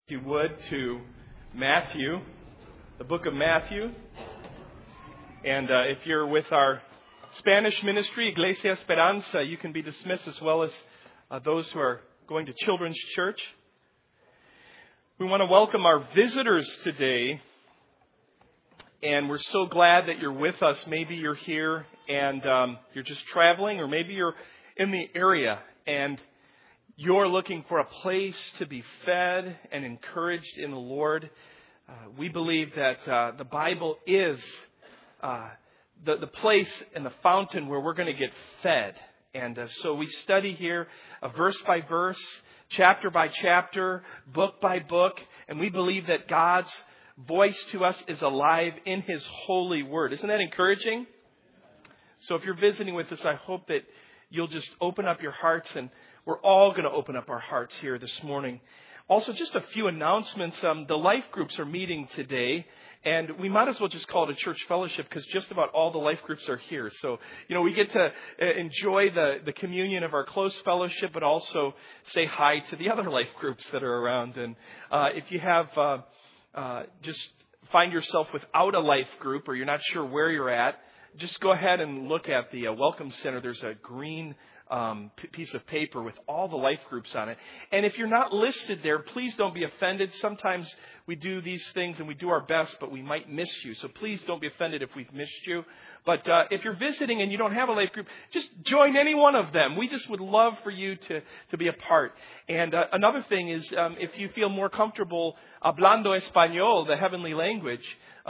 If you would, to Matthew, the book of Matthew. And if you're with our Spanish ministry, Iglesia Esperanza, you can be dismissed, as well as those who are going to Children's Church. We want to welcome our visitors today. And we're so glad that you're with us. Maybe you're here and you're just traveling, or maybe you're in the area and you're looking for a place to be fed and encouraged in the Lord. We believe that the Bible is the place and the fountain where we're going to get fed. And so we study here verse by verse, chapter by chapter, book by book. And we believe that God's voice to us is alive in His holy word. Isn't that encouraging? So if you're visiting with us, I hope that you'll just open up your hearts, and we're all going to open up our hearts here this morning. Also, just a few announcements. The life groups are meeting today, and we might as well just call it a church fellowship because just about all the life groups are here. So, we get to enjoy the communion of our close fellowship, but also say hi to the other life groups that are around. And if you have just find yourself without a life group, or you're not sure where you're at, just go ahead and look at the Welcome Center. There's a green piece of paper with all the life groups on it. And if you're not listed there, please don't be offended. Sometimes we do these things and we do our best, but we might miss you. So please don't be offended if we've missed you. But if you're visiting and you don't have a life group, just join any one of them. We just would love for you to be a part. And another thing is, if you feel more comfortable hablando español, the heavenly language,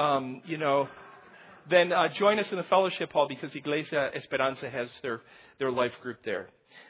then join us in the fellowship hall, because Iglesia Esperanza has their life group there.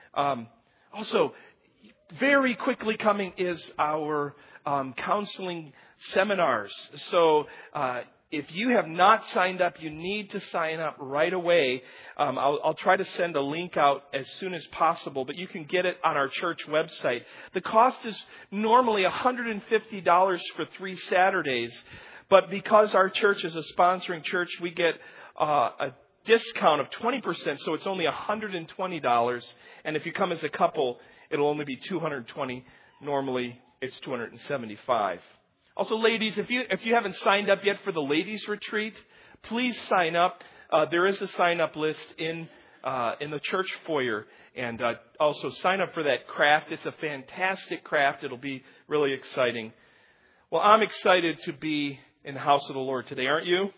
Also, very quickly coming is our counseling seminars. So if you have not signed up, you need to sign up right away. I'll try to send a link out as soon as possible, but you can get it on our church website. The cost is normally $150 for 3 Saturdays. But because our church is a sponsoring church, we get a discount of 20%, so it's only $120. And if you come as a couple, it'll only be $220. Normally, it's $275. Also, ladies, if you haven't signed up yet for the ladies' retreat, please sign up. There is a sign-up list in the church foyer. And also sign up for that craft. It's a fantastic craft. It'll be really exciting. Well, I'm excited to be in the house of the Lord today, aren't you?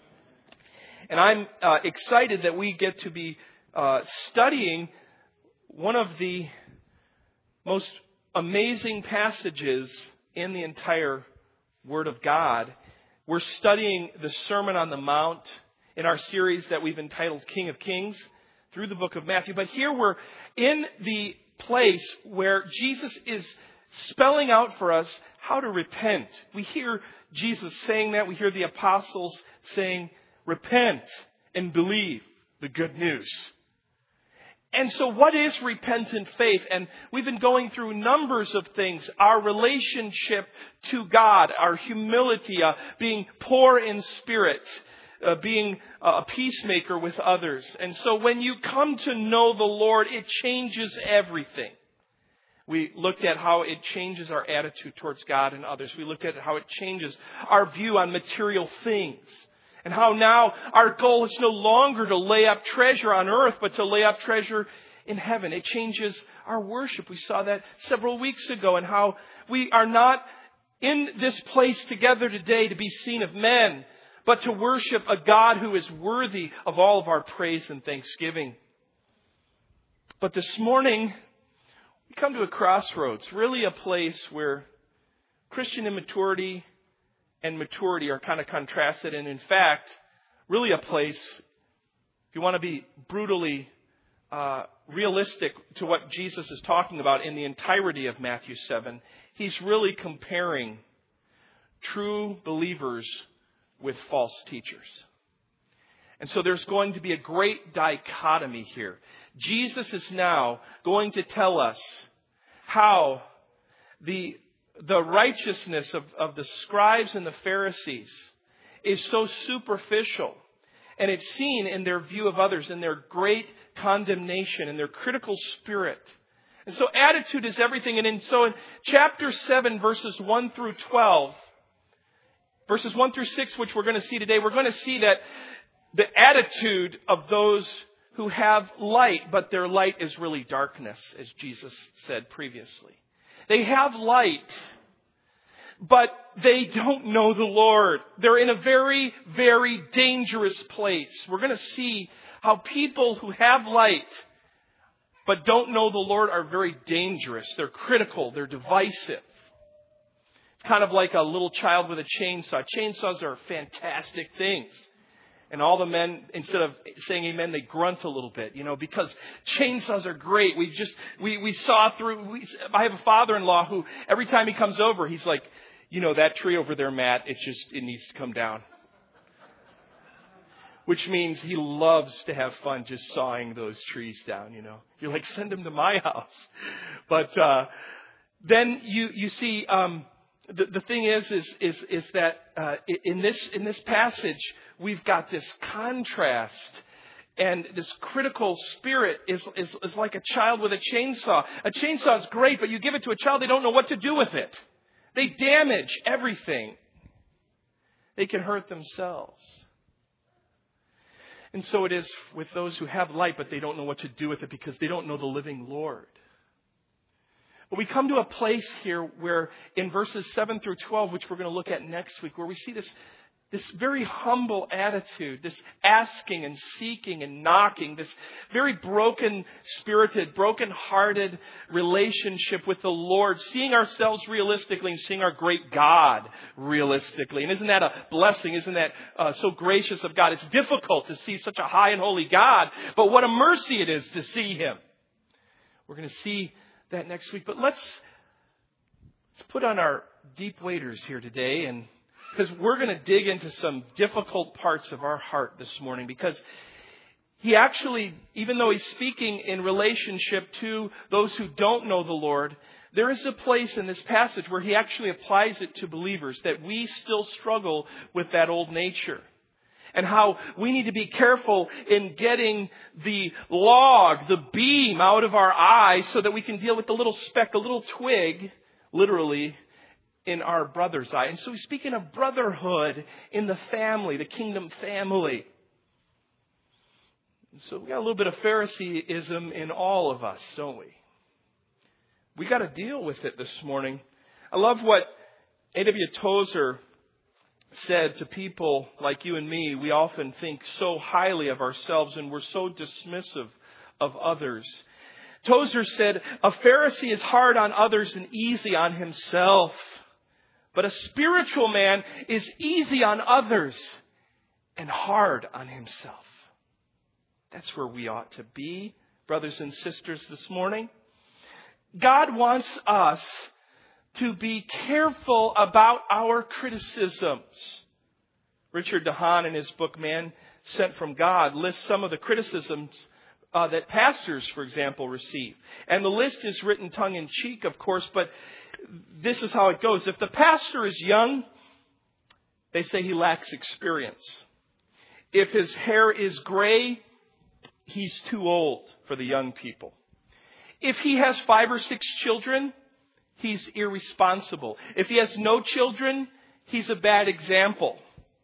And I'm excited that we get to be studying one of the most amazing passages in the entire Word of God. We're studying the Sermon on the Mount in our series that we've entitled King of Kings through the book of Matthew. But here we're in the place where Jesus is spelling out for us how to repent. We hear Jesus saying that. We hear the apostles saying, repent and believe the good news. And so what is repentant faith? And we've been going through numbers of things. Our relationship to God, our humility, being poor in spirit, being a peacemaker with others. And so when you come to know the Lord, it changes everything. We looked at how it changes our attitude towards God and others. We looked at how it changes our view on material things. And how now our goal is no longer to lay up treasure on earth, but to lay up treasure in heaven. It changes our worship. We saw that several weeks ago, and how we are not in this place together today to be seen of men, but to worship a God who is worthy of all of our praise and thanksgiving. But this morning, we come to a crossroads, really a place where Christian immaturity and maturity are kind of contrasted. And in fact, really a place, if you want to be brutally realistic to what Jesus is talking about in the entirety of Matthew 7, He's really comparing true believers with false teachers. And so there's going to be a great dichotomy here. Jesus is now going to tell us how the righteousness of the scribes and the Pharisees is so superficial. And it's seen in their view of others, in their great condemnation, in their critical spirit. And so attitude is everything. And so in chapter 7, verses 1 through 12, verses 1 through 6, which we're going to see today, we're going to see that the attitude of those who have light, but their light is really darkness, as Jesus said previously. They have light, but they don't know the Lord. They're in a very, very dangerous place. We're going to see how people who have light but don't know the Lord are very dangerous. They're critical. They're divisive. It's kind of like a little child with a chainsaw. Chainsaws are fantastic things. And all the men, instead of saying amen, they grunt a little bit, because chainsaws are great. We saw through, I have a father-in-law who every time he comes over, he's like, that tree over there, Matt, it needs to come down. Which means he loves to have fun just sawing those trees down, You're like, send him to my house. But then you see, the thing is that in this passage, we've got this contrast. And this critical spirit is like a child with a chainsaw. A chainsaw is great, but you give it to a child, they don't know what to do with it. They damage everything. They can hurt themselves. And so it is with those who have light, but they don't know what to do with it because they don't know the living Lord. But we come to a place here where in verses 7 through 12, which we're going to look at next week, where we see this very humble attitude, this asking and seeking and knocking, this very broken-spirited, broken-hearted relationship with the Lord, seeing ourselves realistically and seeing our great God realistically. And isn't that a blessing? Isn't that so gracious of God? It's difficult to see such a high and holy God, but what a mercy it is to see Him. We're going to see that next week. But let's put on our deep waders here today, and because we're going to dig into some difficult parts of our heart this morning, because he actually, even though he's speaking in relationship to those who don't know the Lord, there is a place in this passage where he actually applies it to believers, that we still struggle with that old nature. And how we need to be careful in getting the log, the beam out of our eye so that we can deal with the little speck, the little twig, literally, in our brother's eye. And so he's speaking of brotherhood in the family, the kingdom family. And so we got a little bit of Phariseeism in all of us, don't we? We got to deal with it this morning. I love what A.W. Tozer said to people like you and me. We often think so highly of ourselves and we're so dismissive of others. Tozer said, a Pharisee is hard on others and easy on himself. But a spiritual man is easy on others and hard on himself. That's where we ought to be, brothers and sisters, this morning. God wants us to be careful about our criticisms. Richard DeHaan, in his book, Man Sent from God, lists some of the criticisms that pastors, for example, receive. And the list is written tongue-in-cheek, of course, but this is how it goes. If the pastor is young, they say he lacks experience. If his hair is gray, he's too old for the young people. If he has 5 or 6 children, he's irresponsible. If he has no children, he's a bad example.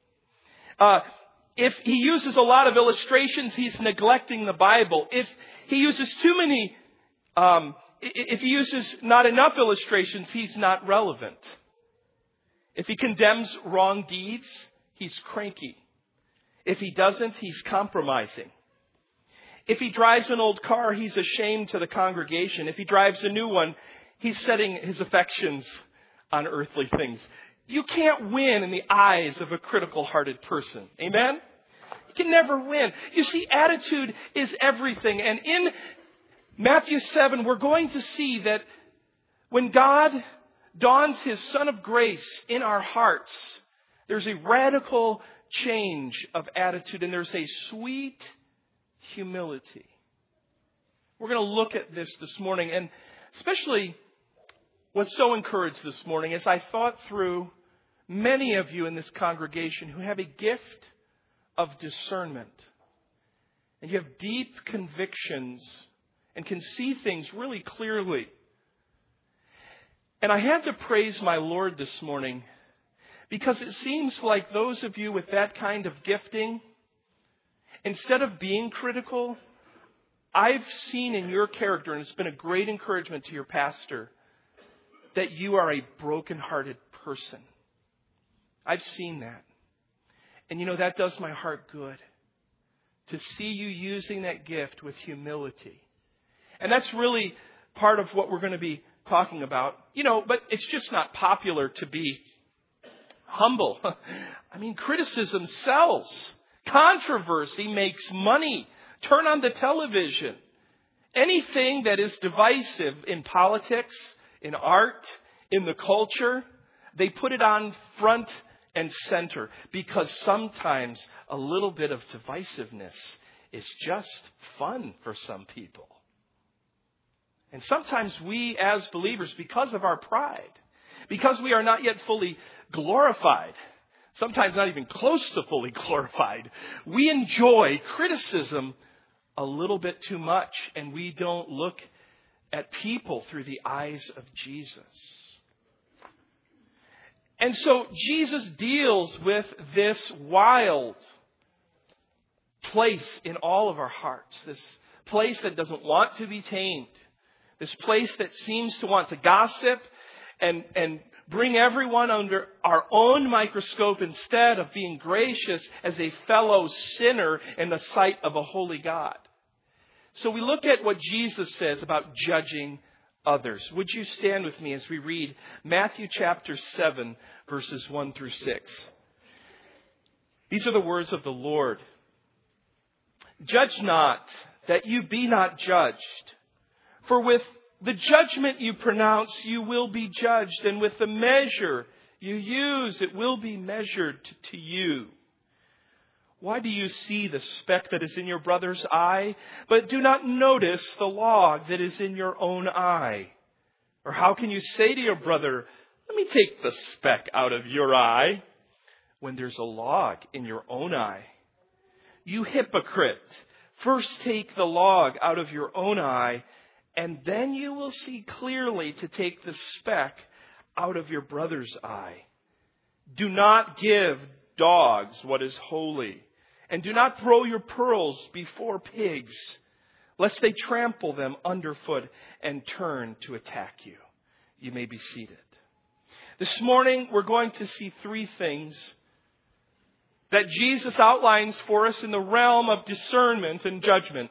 If he uses a lot of illustrations, he's neglecting the Bible. If he uses too many, if he uses not enough illustrations, he's not relevant. If he condemns wrong deeds, he's cranky. If he doesn't, he's compromising. If he drives an old car, he's a shame to the congregation. If he drives a new one, he's setting his affections on earthly things. You can't win in the eyes of a critical-hearted person. Amen? You can never win. You see, attitude is everything. And in Matthew 7, we're going to see that when God dawns His Son of Grace in our hearts, there's a radical change of attitude and there's a sweet humility. We're going to look at this morning, and especially what's so encouraged this morning is I thought through many of you in this congregation who have a gift of discernment. And you have deep convictions and can see things really clearly. And I had to praise my Lord this morning because it seems like those of you with that kind of gifting, instead of being critical, I've seen in your character, and it's been a great encouragement to your pastor, that you are a broken-hearted person. I've seen that. And that does my heart good, to see you using that gift with humility. And that's really part of what we're going to be talking about. But it's just not popular to be humble. I mean, criticism sells. Controversy makes money. Turn on the television. Anything that is divisive in politics, in art, in the culture, they put it on front and center because sometimes a little bit of divisiveness is just fun for some people. And sometimes we as believers, because of our pride, because we are not yet fully glorified, sometimes not even close to fully glorified, we enjoy criticism a little bit too much, and we don't look at people through the eyes of Jesus. And so Jesus deals with this wild place in all of our hearts, this place that doesn't want to be tamed, this place that seems to want to gossip and bring everyone under our own microscope instead of being gracious as a fellow sinner in the sight of a holy God. So we look at what Jesus says about judging others. Would you stand with me as we read Matthew chapter 7, verses 1 through 6. These are the words of the Lord. Judge not, that you be not judged. For with the judgment you pronounce, you will be judged. And with the measure you use, it will be measured to you. Why do you see the speck that is in your brother's eye, but do not notice the log that is in your own eye? Or how can you say to your brother, let me take the speck out of your eye, when there's a log in your own eye? You hypocrite, first take the log out of your own eye, and then you will see clearly to take the speck out of your brother's eye. Do not give dogs what is holy, and do not throw your pearls before pigs, lest they trample them underfoot and turn to attack you. You may be seated. This morning we're going to see three things that Jesus outlines for us in the realm of discernment and judgment.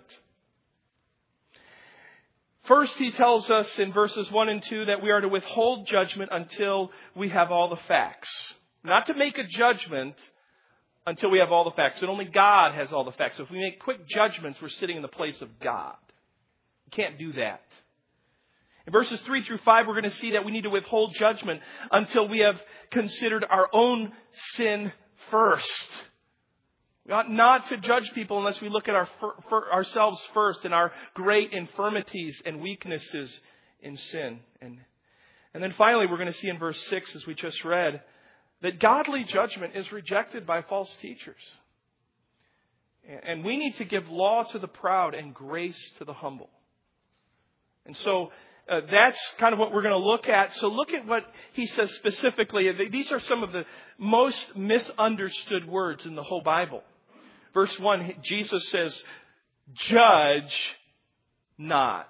First, he tells us in verses 1 and 2 that we are to withhold judgment until we have all the facts. Not to make a judgment until we have all the facts. And only God has all the facts. So if we make quick judgments, we're sitting in the place of God. We can't do that. In verses 3 through 5, we're going to see that we need to withhold judgment until we have considered our own sin first. We ought not to judge people unless we look at ourselves first and our great infirmities and weaknesses in sin. And then finally, we're going to see in verse 6, as we just read, that godly judgment is rejected by false teachers. And we need to give law to the proud and grace to the humble. And so that's kind of what we're going to look at. So look at what he says specifically. These are some of the most misunderstood words in the whole Bible. Verse 1, Jesus says, judge not.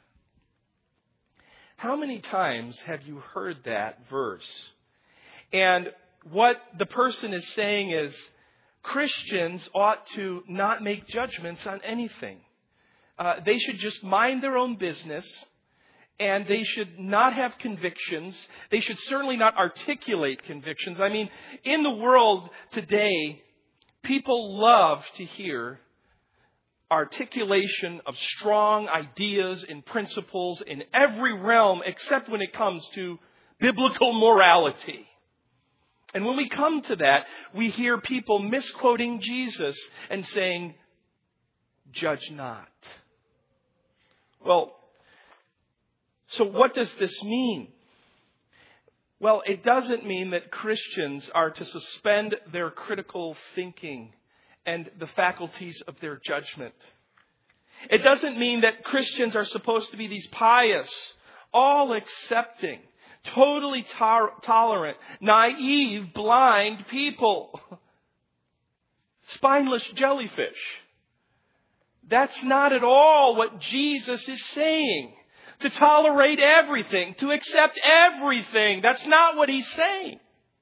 How many times have you heard that verse? And what the person is saying is, Christians ought to not make judgments on anything. They should just mind their own business, and they should not have convictions. They should certainly not articulate convictions. I mean, in the world today, people love to hear articulation of strong ideas and principles in every realm except when it comes to biblical morality. And when we come to that, we hear people misquoting Jesus and saying, judge not. Well, so what does this mean? Well, it doesn't mean that Christians are to suspend their critical thinking and the faculties of their judgment. It doesn't mean that Christians are supposed to be these pious, all-accepting, totally tolerant, naive, blind people. Spineless jellyfish. That's not at all what Jesus is saying. To tolerate everything, to accept everything. That's not what He's saying.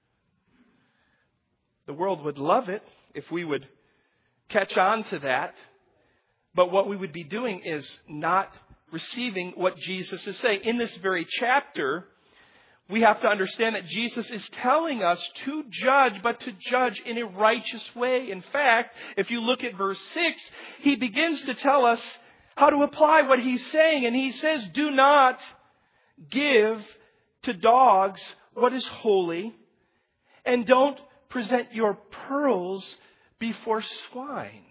The world would love it if we would catch on to that. But what we would be doing is not receiving what Jesus is saying. In this very chapter, we have to understand that Jesus is telling us to judge, but to judge in a righteous way. In fact, if you look at verse 6, He begins to tell us how to apply what He's saying. And He says, do not give to dogs what is holy, and don't present your pearls before swine.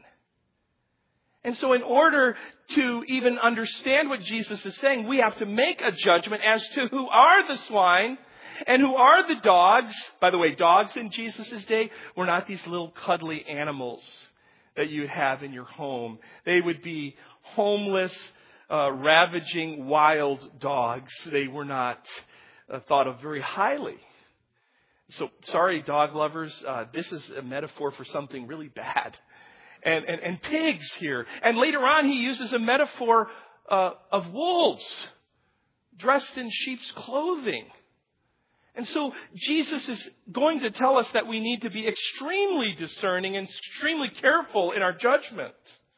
And so in order to even understand what Jesus is saying, we have to make a judgment as to who are the swine and who are the dogs. By the way, dogs in Jesus' day were not these little cuddly animals that you have in your home. They would be homeless, ravaging wild dogs. They were not thought of very highly. So, sorry, dog lovers, this is a metaphor for something really bad. And pigs here. And later on, He uses a metaphor of wolves dressed in sheep's clothing. And so Jesus is going to tell us that we need to be extremely discerning and extremely careful in our judgment.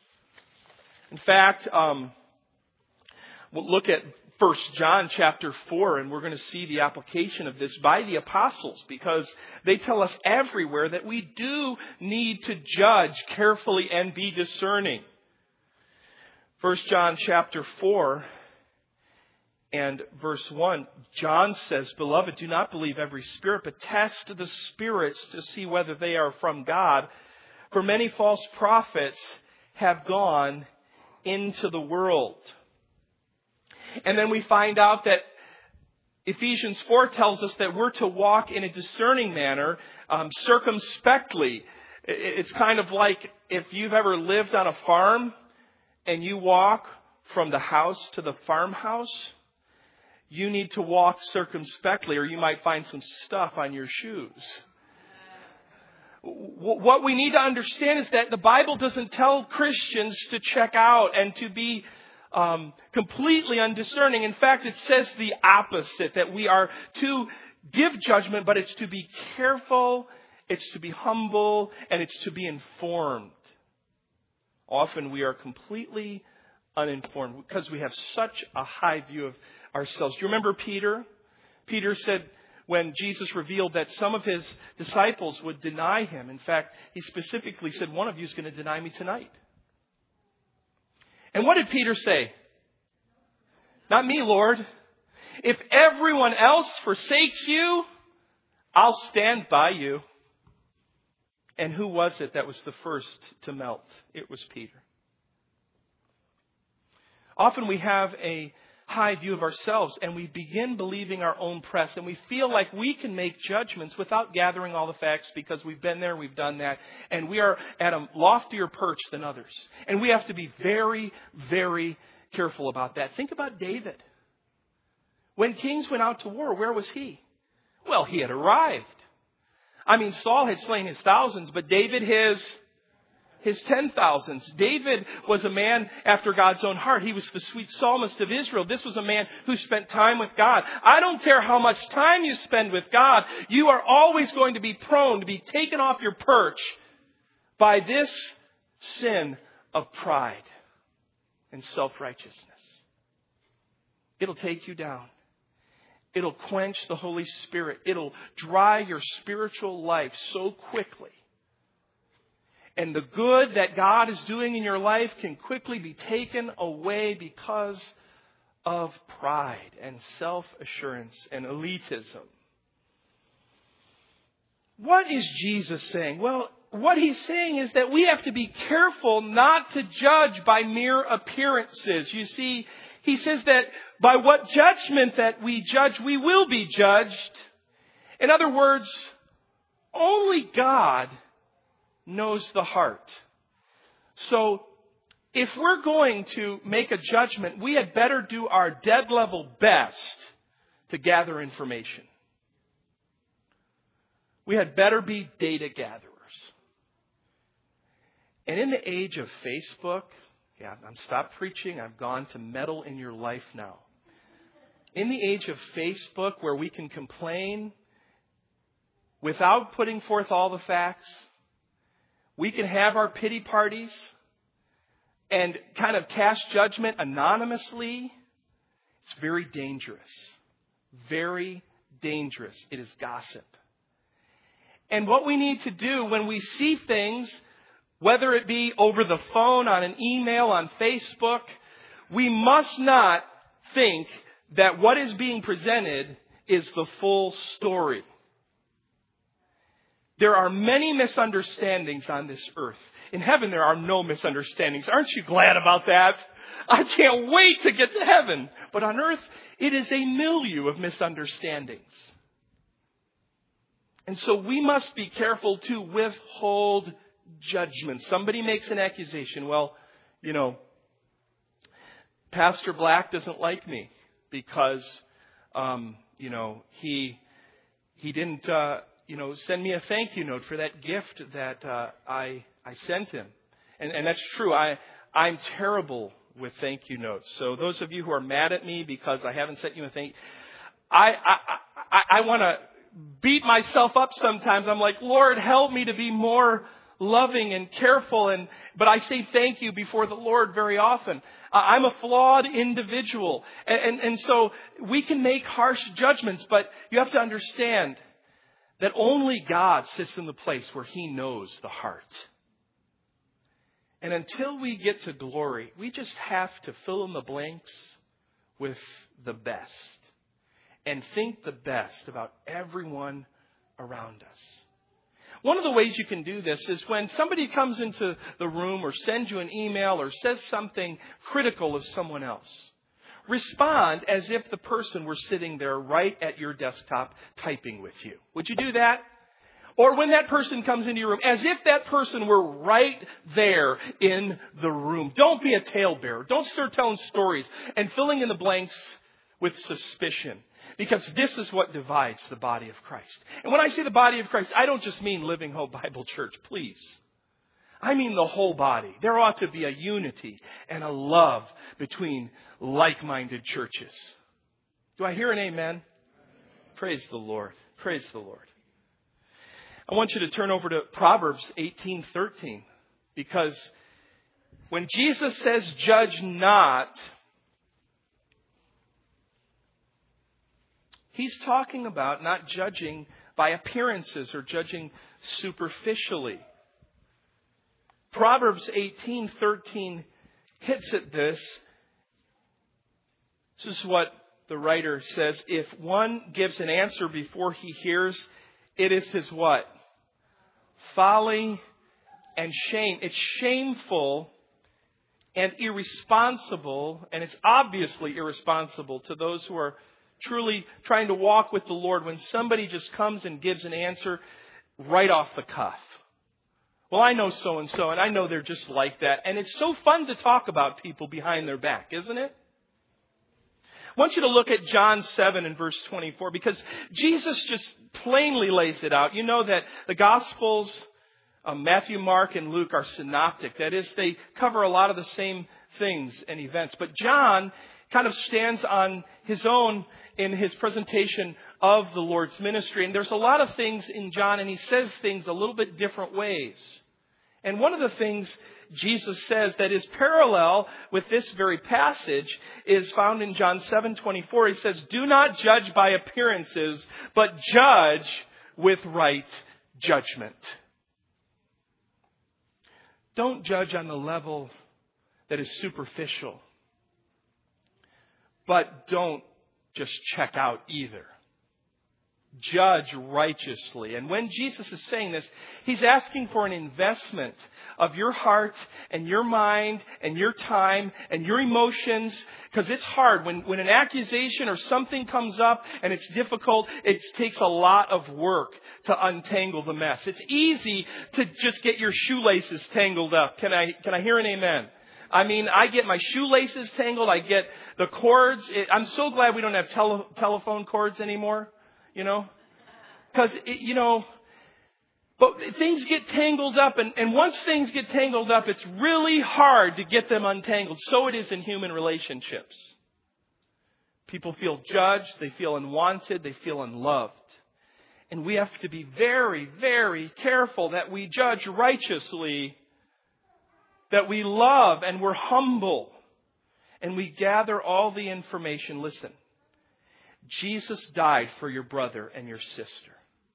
In fact, we'll look at 1 John chapter 4, and we're going to see the application of this by the apostles, because they tell us everywhere that we do need to judge carefully and be discerning. 1 John chapter 4 and verse 1, John says, "Beloved, do not believe every spirit, but test the spirits to see whether they are from God. For many false prophets have gone into the world." And then we find out that Ephesians 4 tells us that we're to walk in a discerning manner, circumspectly. It's kind of like if you've ever lived on a farm and you walk from the house to the farmhouse, you need to walk circumspectly, or you might find some stuff on your shoes. What we need to understand is that the Bible doesn't tell Christians to check out and to be completely undiscerning. In fact, it says the opposite, that we are to give judgment, but it's to be careful, it's to be humble, and it's to be informed. Often we are completely uninformed because we have such a high view of ourselves. Do you remember Peter? Peter said when Jesus revealed that some of His disciples would deny Him. In fact, He specifically said, "One of you is going to deny me tonight." And what did Peter say? "Not me, Lord. If everyone else forsakes you, I'll stand by you." And who was it that was the first to melt? It was Peter. Often we have a high view of ourselves and we begin believing our own press, and we feel like we can make judgments without gathering all the facts because we've been there, we've done that, and we are at a loftier perch than others. And we have to be very, very careful about that. Think about David. When kings went out to war, where was he? Well, he had arrived. I mean, Saul had slain his thousands, but David his 10,000s. David was a man after God's own heart. He was the sweet psalmist of Israel. This was a man who spent time with God. I don't care how much time you spend with God, you are always going to be prone to be taken off your perch by this sin of pride and self-righteousness. It'll take you down. It'll quench the Holy Spirit. It'll dry your spiritual life so quickly. And the good that God is doing in your life can quickly be taken away because of pride and self-assurance and elitism. What is Jesus saying? Well, what He's saying is that we have to be careful not to judge by mere appearances. You see, He says that by what judgment that we judge, we will be judged. In other words, only God knows the heart. So if we're going to make a judgment, we had better do our dead level best to gather information. We had better be data gatherers. And in the age of Facebook, I'm stopped preaching. I've gone to meddle in your life now. In the age of Facebook, where we can complain without putting forth all the facts, we can have our pity parties and kind of cast judgment anonymously. It's very dangerous. Very dangerous. It is gossip. And what we need to do when we see things, whether it be over the phone, on an email, on Facebook, we must not think that what is being presented is the full story. There are many misunderstandings on this earth. In heaven, there are no misunderstandings. Aren't you glad about that? I can't wait to get to heaven. But on earth, it is a milieu of misunderstandings. And so we must be careful to withhold judgment. Somebody makes an accusation. Well, Pastor Black doesn't like me because, he didn't, send me a thank you note for that gift that I sent him. And that's true. I'm terrible with thank you notes. So those of you who are mad at me because I haven't sent you a thank you, I want to beat myself up sometimes. I'm like, Lord, help me to be more loving and careful. But I say thank you before the Lord very often. I'm a flawed individual. And so we can make harsh judgments, but you have to understand that only God sits in the place where He knows the heart. And until we get to glory, we just have to fill in the blanks with the best. And think the best about everyone around us. One of the ways you can do this is when somebody comes into the room or sends you an email or says something critical of someone else. Respond as if the person were sitting there right at your desktop typing with you. Would you do that? Or when that person comes into your room, as if that person were right there in the room. Don't be a talebearer. Don't start telling stories and filling in the blanks with suspicion. Because this is what divides the body of Christ. And when I say the body of Christ, I don't just mean Living Hope Bible Church, please. I mean the whole body. There ought to be a unity and a love between like-minded churches. Do I hear an amen? Praise the Lord. Praise the Lord. I want you to turn over to Proverbs 18:13. Because when Jesus says, judge not, He's talking about not judging by appearances or judging superficially. Proverbs 18:13 hits at this. This is what the writer says. If one gives an answer before he hears, it is his what? Folly and shame. It's shameful and irresponsible, and it's obviously irresponsible to those who are truly trying to walk with the Lord when somebody just comes and gives an answer right off the cuff. Well, I know so-and-so, and I know they're just like that. And it's so fun to talk about people behind their back, isn't it? I want you to look at John 7 and verse 24, because Jesus just plainly lays it out. You know that the Gospels, Matthew, Mark, and Luke are synoptic. That is, they cover a lot of the same things and events. But John kind of stands on his own in his presentation of the Lord's ministry. And there's a lot of things in John, and he says things a little bit different ways. And one of the things Jesus says that is parallel with this very passage is found in John 7:24. He says, do not judge by appearances, but judge with right judgment. Don't judge on the level that is superficial. But don't just check out either. Judge righteously. And when Jesus is saying this, He's asking for an investment of your heart and your mind and your time and your emotions. Because it's hard. When an accusation or something comes up and it's difficult, it takes a lot of work to untangle the mess. It's easy to just get your shoelaces tangled up. Can I hear an amen? I mean, I get my shoelaces tangled. I get the cords. I'm so glad we don't have telephone cords anymore, because, but things get tangled up. And once things get tangled up, it's really hard to get them untangled. So it is in human relationships. People feel judged. They feel unwanted. They feel unloved. And we have to be very, very careful that we judge righteously, that we love and we're humble, and we gather all the information. Listen, Jesus died for your brother and your sister.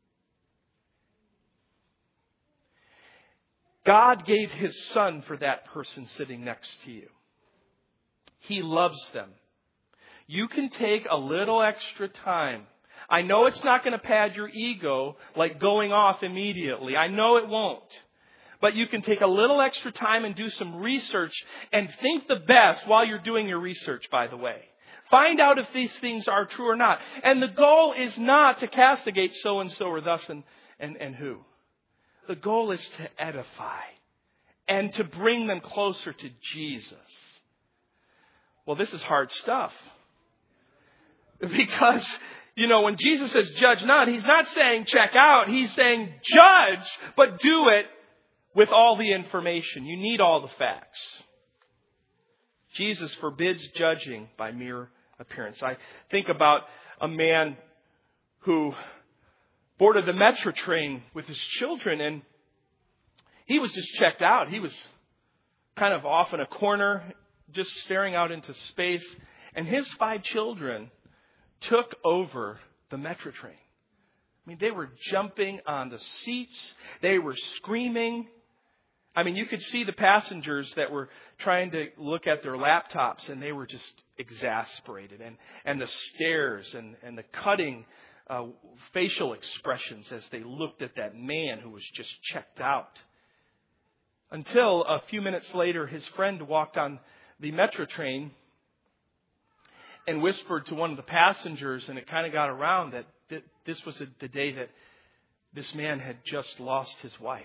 God gave His Son for that person sitting next to you. He loves them. You can take a little extra time. I know it's not going to pad your ego like going off immediately. I know it won't. But you can take a little extra time and do some research and think the best while you're doing your research, by the way. Find out if these things are true or not. And the goal is not to castigate so-and-so or thus and who. The goal is to edify and to bring them closer to Jesus. Well, this is hard stuff. Because, when Jesus says judge not, He's not saying check out. He's saying judge, but do it with all the information. You need all the facts. Jesus forbids judging by mere appearance. I think about a man who boarded the metro train with his children, and he was just checked out. He was kind of off in a corner, just staring out into space. And his 5 children took over the metro train. I mean, they were jumping on the seats. They were screaming. I mean, you could see the passengers that were trying to look at their laptops, and they were just exasperated. And the stares and the cutting facial expressions as they looked at that man who was just checked out. Until a few minutes later, his friend walked on the metro train and whispered to one of the passengers, and it kind of got around that this was the day that this man had just lost his wife.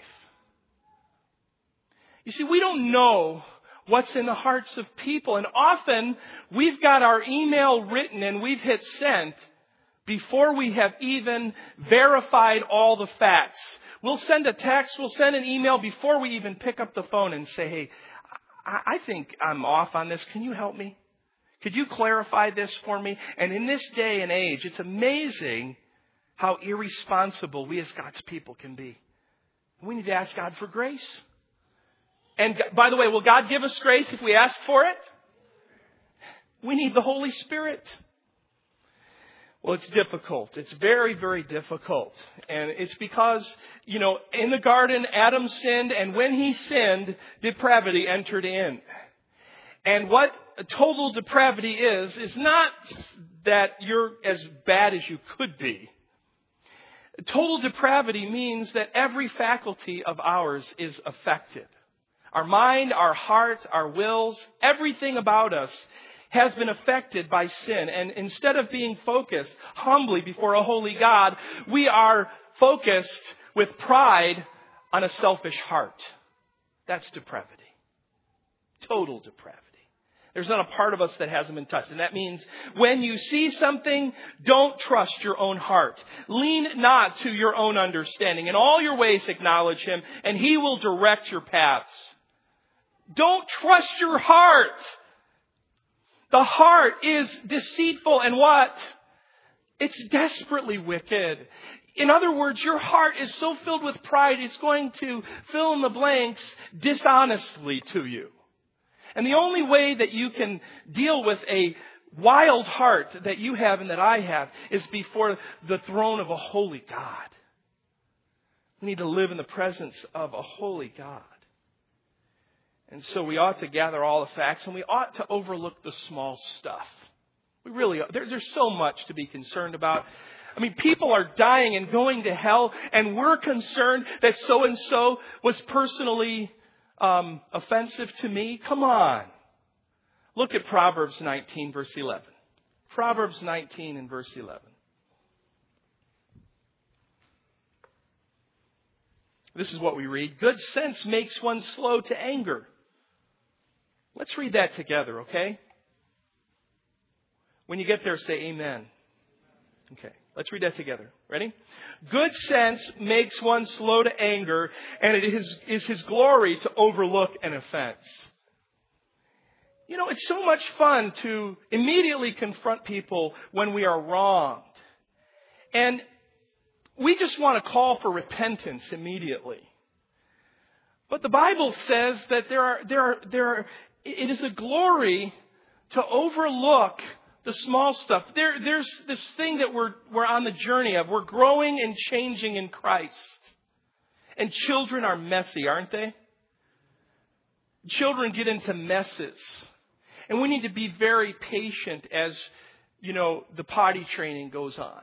You see, we don't know what's in the hearts of people. And often we've got our email written and we've hit send before we have even verified all the facts. We'll send a text, we'll send an email before we even pick up the phone and say, hey, I think I'm off on this. Can you help me? Could you clarify this for me? And in this day and age, it's amazing how irresponsible we as God's people can be. We need to ask God for grace. And by the way, will God give us grace if we ask for it? We need the Holy Spirit. Well, it's difficult. It's very, very difficult. And it's because, in the garden, Adam sinned, and when he sinned, depravity entered in. And what total depravity is not that you're as bad as you could be. Total depravity means that every faculty of ours is affected. Our mind, our hearts, our wills, everything about us has been affected by sin. And instead of being focused humbly before a holy God, we are focused with pride on a selfish heart. That's depravity. Total depravity. There's not a part of us that hasn't been touched. And that means when you see something, don't trust your own heart. Lean not to your own understanding. In all your ways acknowledge Him, and He will direct your paths. Don't trust your heart. The heart is deceitful and what? It's desperately wicked. In other words, your heart is so filled with pride, it's going to fill in the blanks dishonestly to you. And the only way that you can deal with a wild heart that you have and that I have is before the throne of a holy God. We need to live in the presence of a holy God. And so we ought to gather all the facts, and we ought to overlook the small stuff. We really ought. There's so much to be concerned about. I mean, people are dying and going to hell, and we're concerned that so-and-so was personally offensive to me. Come on. Look at Proverbs 19, verse 11. Proverbs 19 and verse 11. This is what we read. Good sense makes one slow to anger. Let's read that together, okay? When you get there, say amen. Okay, let's read that together. Ready? Good sense makes one slow to anger, and it is his glory to overlook an offense. You know, it's so much fun to immediately confront people when we are wronged. And we just want to call for repentance immediately. But the Bible says that it is a glory to overlook the small stuff. There's this thing that we're on the journey of. We're growing and changing in Christ. And children are messy, aren't they? Children get into messes. And we need to be very patient as, the potty training goes on.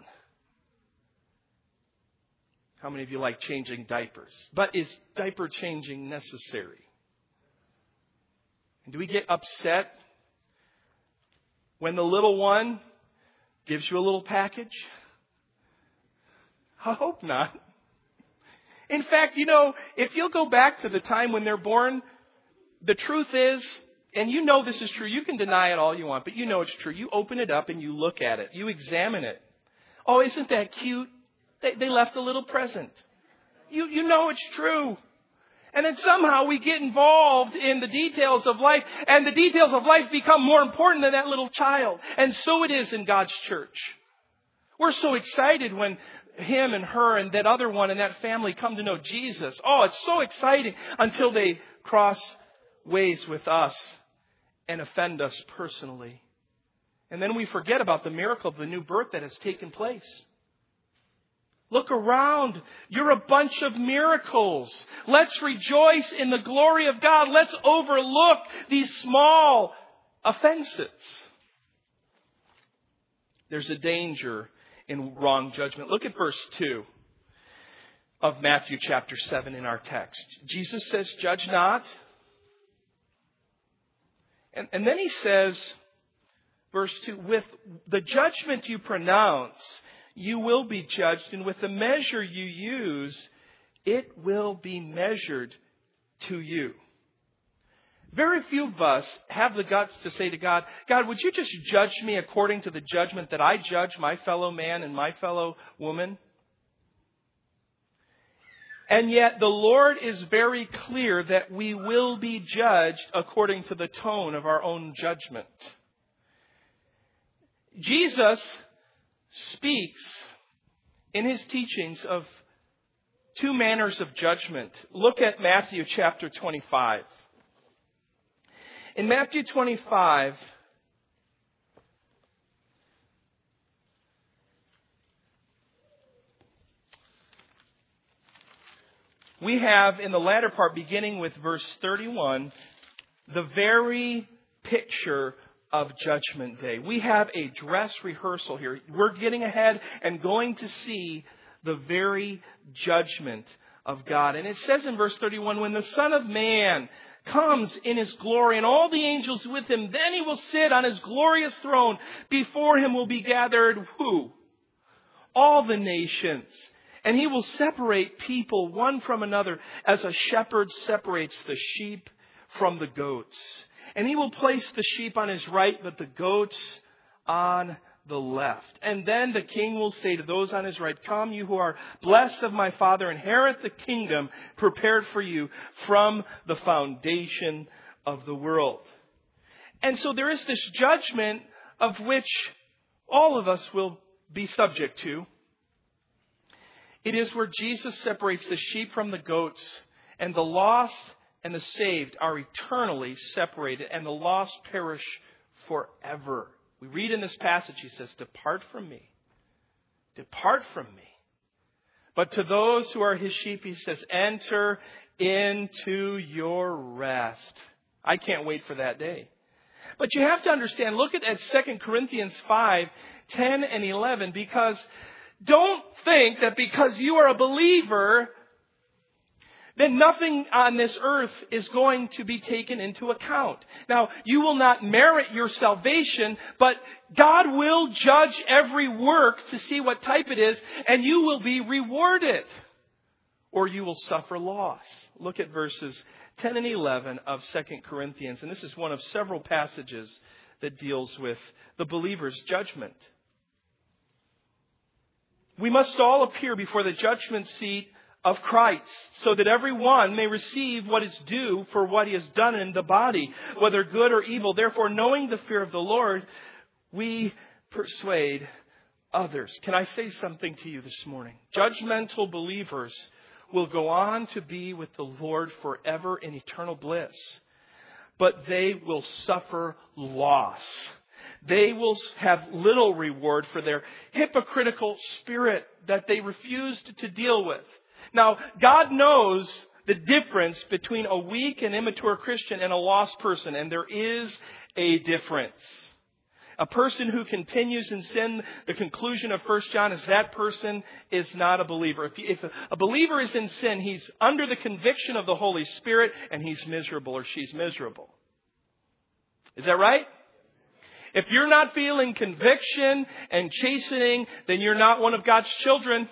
How many of you like changing diapers? But is diaper changing necessary? And do we get upset when the little one gives you a little package? I hope not. In fact, if you'll go back to the time when they're born, the truth is, and this is true, you can deny it all you want, but it's true. You open it up and you look at it. You examine it. Oh, isn't that cute? They left a little present. You know it's true. And then somehow we get involved in the details of life, and the details of life become more important than that little child. And so it is in God's church. We're so excited when him and her and that other one and that family come to know Jesus. Oh, it's so exciting until they cross ways with us and offend us personally. And then we forget about the miracle of the new birth that has taken place. Look around. You're a bunch of miracles. Let's rejoice in the glory of God. Let's overlook these small offenses. There's a danger in wrong judgment. Look at verse 2 of Matthew chapter 7 in our text. Jesus says, "Judge not." And then he says, verse 2, "With the judgment you pronounce, you will be judged, and with the measure you use, it will be measured to you." Very few of us have the guts to say to God, "God, would you just judge me according to the judgment that I judge my fellow man and my fellow woman?" And yet the Lord is very clear that we will be judged according to the tone of our own judgment. Jesus speaks in his teachings of two manners of judgment. Look at Matthew chapter 25. In Matthew 25, we have in the latter part, beginning with verse 31, the very picture of Judgment Day. We have a dress rehearsal here. We're getting ahead and going to see the very judgment of God. And it says in verse 31, "When the Son of Man comes in his glory and all the angels with him, then he will sit on his glorious throne. Before him will be gathered" who? "All the nations. And he will separate people one from another as a shepherd separates the sheep from the goats. And he will place the sheep on his right, but the goats on the left. And then the king will say to those on his right, 'Come, you who are blessed of my Father, inherit the kingdom prepared for you from the foundation of the world.'" And so there is this judgment of which all of us will be subject to. It is where Jesus separates the sheep from the goats, and the lost and the saved are eternally separated, and the lost perish forever. We read in this passage, he says, "Depart from me. Depart from me." But to those who are his sheep, he says, "Enter into your rest." I can't wait for that day. But you have to understand, look at 2 Corinthians 5, 10 and 11, because don't think that because you are a believer, then nothing on this earth is going to be taken into account. Now, you will not merit your salvation, but God will judge every work to see what type it is, and you will be rewarded. or you will suffer loss. Look at verses 10 and 11 of 2 Corinthians. And this is one of several passages that deals with the believer's judgment. We must all appear before the judgment seat of Christ, so that every one may receive what is due for what he has done in the body, whether good or evil. Therefore, knowing the fear of the Lord, we persuade others. Can I say something to you this morning? Judgmental believers will go on to be with the Lord forever in eternal bliss, but they will suffer loss. They will have little reward for their hypocritical spirit that they refused to deal with. Now, God knows the difference between a weak and immature Christian and a lost person, and there is a difference. A person who continues in sin, the conclusion of 1 John is that person is not a believer. If a believer is in sin, he's under the conviction of the Holy Spirit and he's miserable or she's miserable. Is that right? If you're not feeling conviction and chastening, then you're not one of God's children.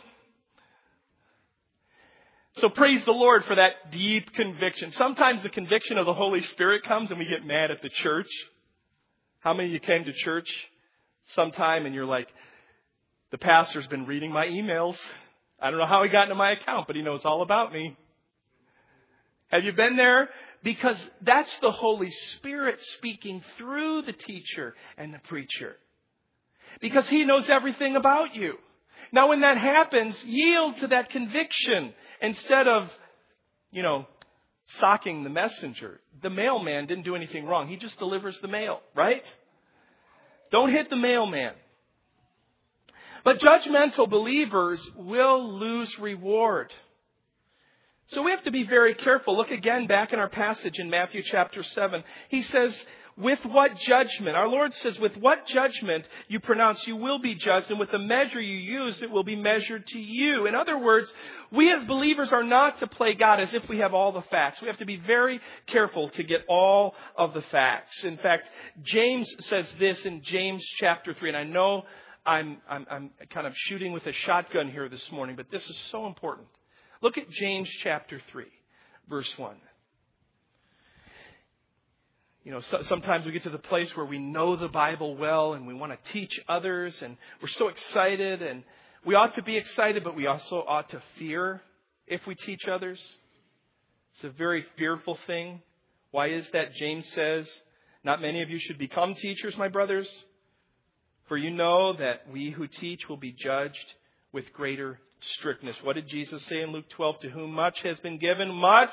So praise the Lord for that deep conviction. Sometimes the conviction of the Holy Spirit comes and we get mad at the church. How many of you came to church sometime and you're like, the pastor's been reading my emails. I don't know how he got into my account, but he knows all about me. Have you been there? Because that's the Holy Spirit speaking through the teacher and the preacher. Because he knows everything about you. Now, when that happens, yield to that conviction instead of, socking the messenger. The mailman didn't do anything wrong. He just delivers the mail, right? Don't hit the mailman. But judgmental believers will lose reward. So we have to be very careful. Look again back in our passage in Matthew chapter 7. He says, with what judgment? Our Lord says, with what judgment you pronounce, you will be judged. And with the measure you use, it will be measured to you. In other words, we as believers are not to play God as if we have all the facts. We have to be very careful to get all of the facts. In fact, James says this in James chapter 3. And I know I'm kind of shooting with a shotgun here this morning, but this is so important. Look at James chapter 3, verse 1. Sometimes we get to the place where we know the Bible well and we want to teach others and we're so excited, and we ought to be excited, but we also ought to fear if we teach others. It's a very fearful thing. Why is that? James says, not many of you should become teachers, my brothers, for you know that we who teach will be judged with greater strictness. What did Jesus say in Luke 12? To whom much has been given,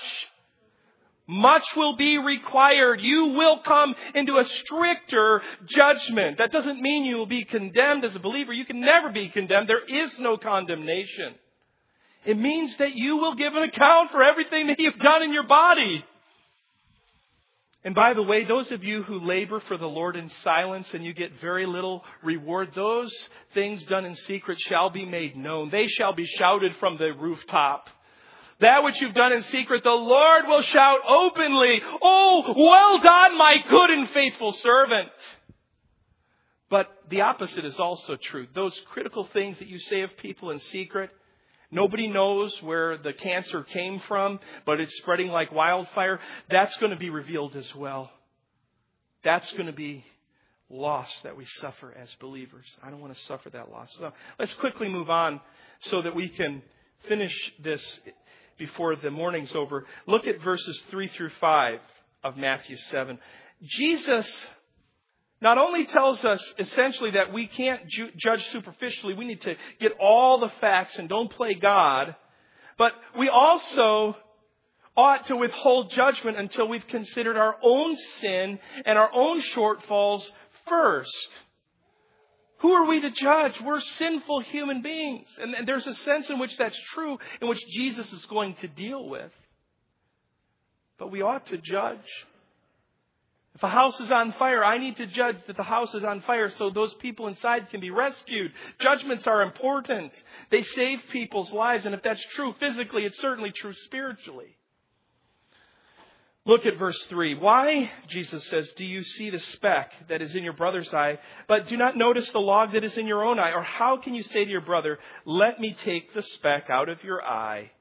much will be required. You will come into a stricter judgment. That doesn't mean you will be condemned as a believer. You can never be condemned. There is no condemnation. It means that you will give an account for everything that you've done in your body. And by the way, those of you who labor for the Lord in silence and you get very little reward, those things done in secret shall be made known. They shall be shouted from the rooftop. That which you've done in secret, the Lord will shout openly, oh, well done, my good and faithful servant. But the opposite is also true. Those critical things that you say of people in secret, nobody knows where the cancer came from, but it's spreading like wildfire. That's going to be revealed as well. That's going to be loss that we suffer as believers. I don't want to suffer that loss. So let's quickly move on so that we can finish this before the morning's over. Look at verses 3 through 5 of Matthew 7. Jesus not only tells us essentially that we can't judge superficially, we need to get all the facts and don't play God, but we also ought to withhold judgment until we've considered our own sin and our own shortfalls first. Who are we to judge? We're sinful human beings. And there's a sense in which that's true, in which Jesus is going to deal with. But we ought to judge. If a house is on fire, I need to judge that the house is on fire so those people inside can be rescued. Judgments are important. They save people's lives. And if that's true physically, it's certainly true spiritually. Look at verse 3. Why, Jesus says, do you see the speck that is in your brother's eye, but do not notice the log that is in your own eye? Or how can you say to your brother, let me take the speck out of your eye,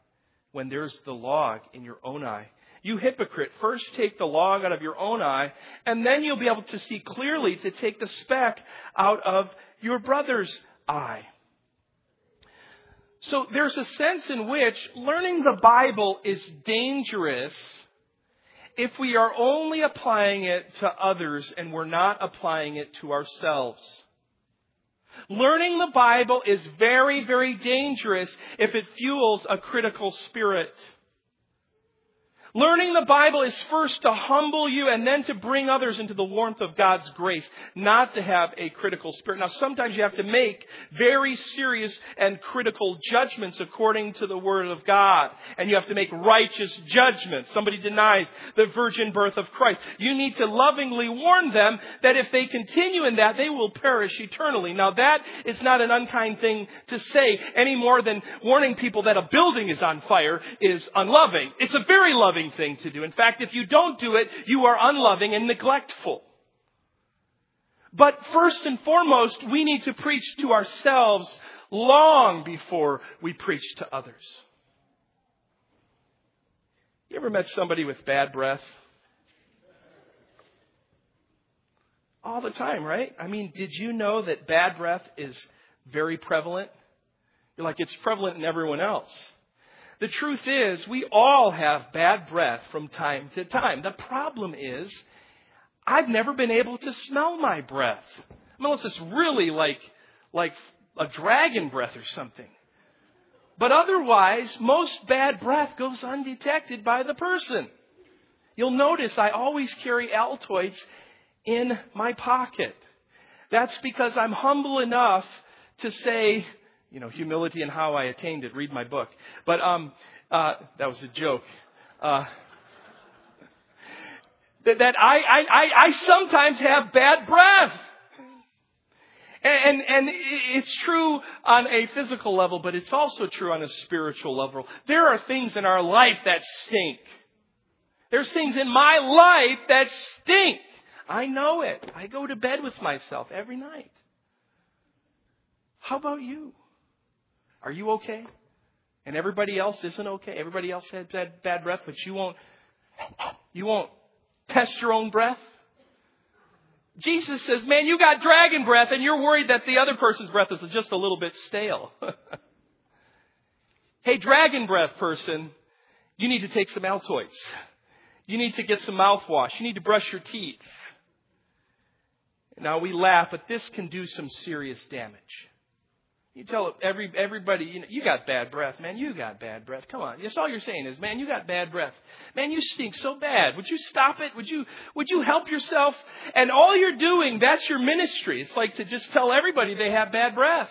when there's the log in your own eye. You hypocrite, first take the log out of your own eye, and then you'll be able to see clearly to take the speck out of your brother's eye. So there's a sense in which learning the Bible is dangerous if we are only applying it to others and we're not applying it to ourselves. Learning the Bible is very, very dangerous if it fuels a critical spirit. Learning the Bible is first to humble you and then to bring others into the warmth of God's grace, not to have a critical spirit. Now, sometimes you have to make very serious and critical judgments according to the Word of God. And you have to make righteous judgments. Somebody denies the virgin birth of Christ. You need to lovingly warn them that if they continue in that, they will perish eternally. Now, that is not an unkind thing to say any more than warning people that a building is on fire is unloving. It's a very loving thing to do. In fact, if you don't do it, you are unloving and neglectful. But first and foremost, we need to preach to ourselves long before we preach to others. You ever met somebody with bad breath? All the time, right? I mean, did you know that bad breath is very prevalent? You're like, it's prevalent in everyone else. The truth is, we all have bad breath from time to time. The problem is, I've never been able to smell my breath. Unless it's really like a dragon breath or something. But otherwise, most bad breath goes undetected by the person. You'll notice I always carry Altoids in my pocket. That's because I'm humble enough to say, humility and how I attained it. Read my book. But that was a joke. That I sometimes have bad breath. And it's true on a physical level, but it's also true on a spiritual level. There are things in our life that stink. There's things in my life that stink. I know it. I go to bed with myself every night. How about you? Are you okay? And everybody else isn't okay? Everybody else had bad breath, but you won't test your own breath? Jesus says, man, you got dragon breath and you're worried that the other person's breath is just a little bit stale. Hey, dragon breath person, you need to take some Altoids. You need to get some mouthwash. You need to brush your teeth. Now we laugh, but this can do some serious damage. You tell everybody, you got bad breath, man. You got bad breath. Come on. That's all you're saying is, man, you got bad breath. Man, you stink so bad. Would you stop it? Would you help yourself? And all you're doing, that's your ministry. It's like to just tell everybody they have bad breath.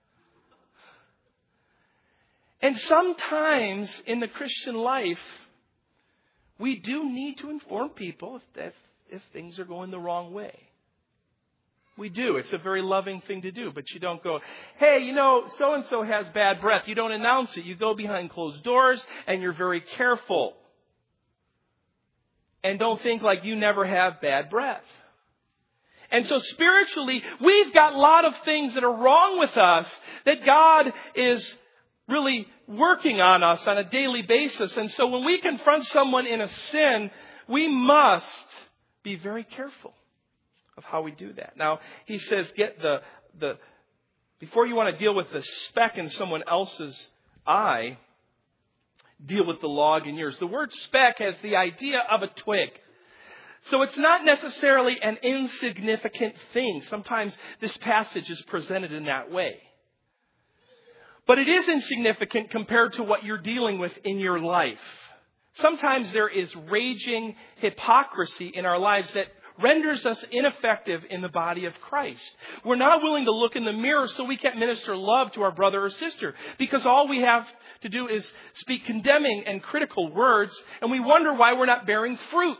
And sometimes in the Christian life, we do need to inform people if things are going the wrong way. We do. It's a very loving thing to do. But you don't go, hey, so-and-so has bad breath. You don't announce it. You go behind closed doors and you're very careful. And don't think like you never have bad breath. And so spiritually, we've got a lot of things that are wrong with us that God is really working on us on a daily basis. And so when we confront someone in a sin, we must be very careful of how we do that. Now, he says, get the before you want to deal with the speck in someone else's eye, deal with the log in yours. The word speck has the idea of a twig. So it's not necessarily an insignificant thing. Sometimes this passage is presented in that way. But it is insignificant compared to what you're dealing with in your life. Sometimes there is raging hypocrisy in our lives that renders us ineffective in the body of Christ. We're not willing to look in the mirror, so we can't minister love to our brother or sister, because all we have to do is speak condemning and critical words, and we wonder why we're not bearing fruit.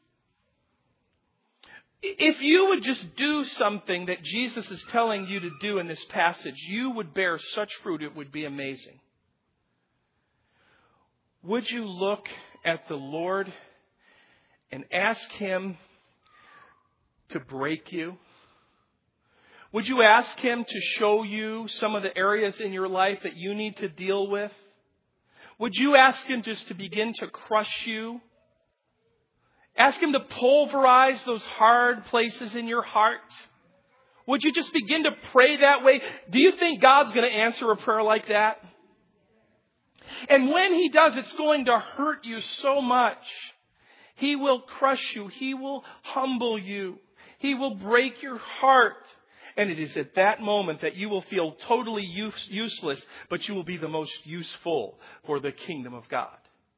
If you would just do something that Jesus is telling you to do in this passage, you would bear such fruit, it would be amazing. Would you look at the Lord and ask Him to break you? Would you ask Him to show you some of the areas in your life that you need to deal with? Would you ask Him just to begin to crush you? Ask Him to pulverize those hard places in your heart? Would you just begin to pray that way? Do you think God's going to answer a prayer like that? And when He does, it's going to hurt you so much. He will crush you. He will humble you. He will break your heart. And it is at that moment that you will feel totally useless, but you will be the most useful for the kingdom of God.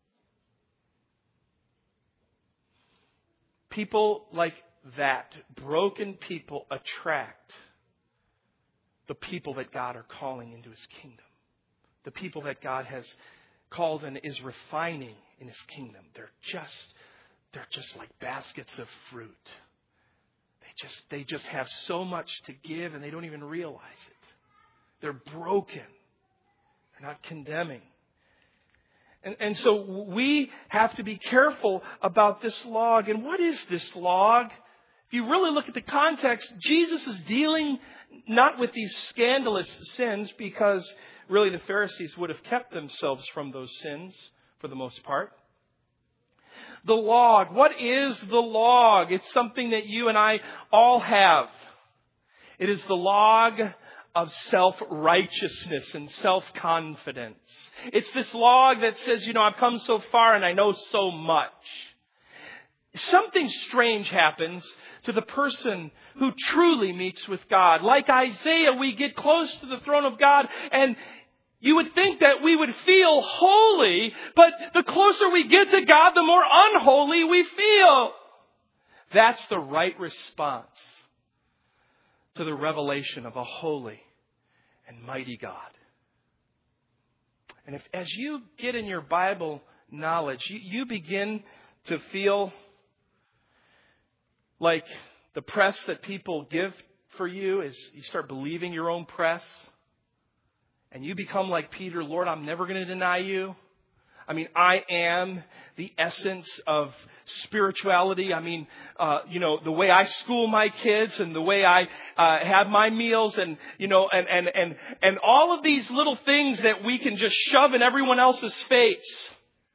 People like that, broken people, attract the people that God are calling into His kingdom. The people that God has called and is refining in His kingdom. They're just like baskets of fruit. They just have so much to give and they don't even realize it. They're broken. They're not condemning. And so we have to be careful about this log. And what is this log? If you really look at the context, Jesus is dealing not with these scandalous sins, because really the Pharisees would have kept themselves from those sins for the most part. The log. What is the log? It's something that you and I all have. It is the log of self-righteousness and self-confidence. It's this log that says, I've come so far and I know so much. Something strange happens to the person who truly meets with God. Like Isaiah, we get close to the throne of God, and you would think that we would feel holy, but the closer we get to God, the more unholy we feel. That's the right response to the revelation of a holy and mighty God. And as you get in your Bible knowledge, you begin to feel like the press that people give for you is you start believing your own press. And you become like Peter, Lord, I'm never going to deny you. I am the essence of spirituality. The way I school my kids and the way I have my meals and all of these little things that we can just shove in everyone else's face.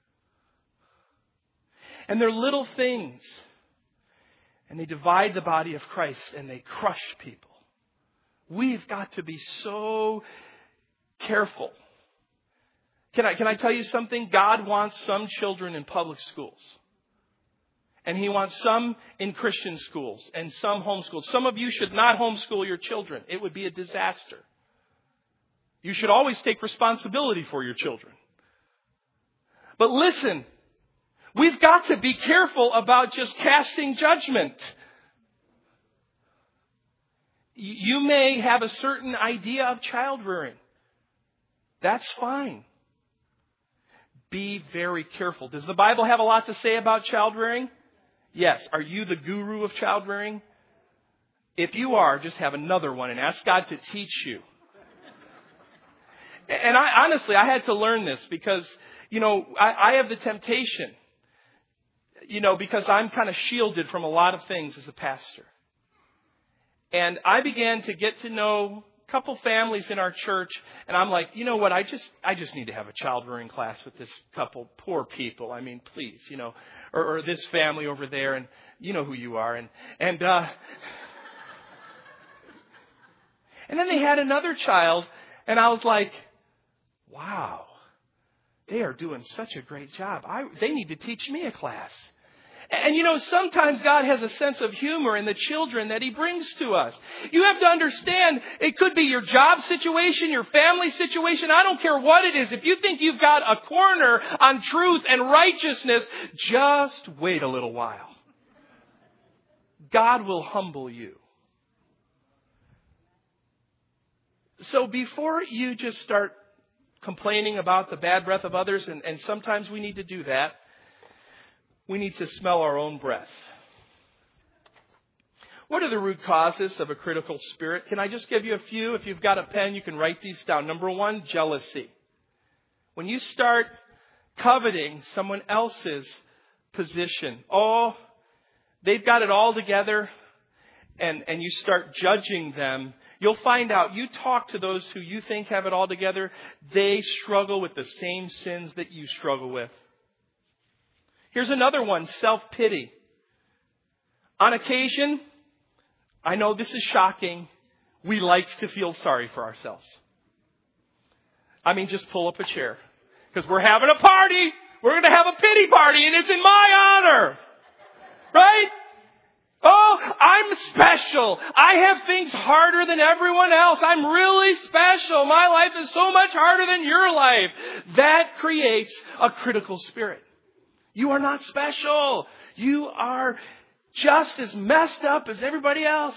And they're little things. And they divide the body of Christ and they crush people. We've got to be so careful. Can I tell you something? God wants some children in public schools. And He wants some in Christian schools and some homeschooled. Some of you should not homeschool your children. It would be a disaster. You should always take responsibility for your children. But listen, we've got to be careful about just casting judgment. You may have a certain idea of child rearing. That's fine. Be very careful. Does the Bible have a lot to say about child rearing? Yes. Are you the guru of child rearing? If you are, just have another one and ask God to teach you. And I had to learn this because, I have the temptation, because I'm kind of shielded from a lot of things as a pastor. And I began to get to know couple families in our church, and I'm like, you know what? I just need to have a child rearing class with this couple poor people. Please, or this family over there, and you know who you are, and then they had another child, and I was like, wow, they are doing such a great job. They need to teach me a class. And sometimes God has a sense of humor in the children that He brings to us. You have to understand, it could be your job situation, your family situation. I don't care what it is. If you think you've got a corner on truth and righteousness, just wait a little while. God will humble you. So before you just start complaining about the bad breath of others, and sometimes we need to do that, we need to smell our own breath. What are the root causes of a critical spirit? Can I just give you a few? If you've got a pen, you can write these down. Number one, jealousy. When you start coveting someone else's position, they've got it all together, and you start judging them, you'll find out, you talk to those who you think have it all together, they struggle with the same sins that you struggle with. Here's another one, self-pity. On occasion, I know this is shocking, we like to feel sorry for ourselves. I mean, just pull up a chair. Because we're having a party. We're going to have a pity party, and it's in my honor. Right? Oh, I'm special. I have things harder than everyone else. I'm really special. My life is so much harder than your life. That creates a critical spirit. You are not special. You are just as messed up as everybody else.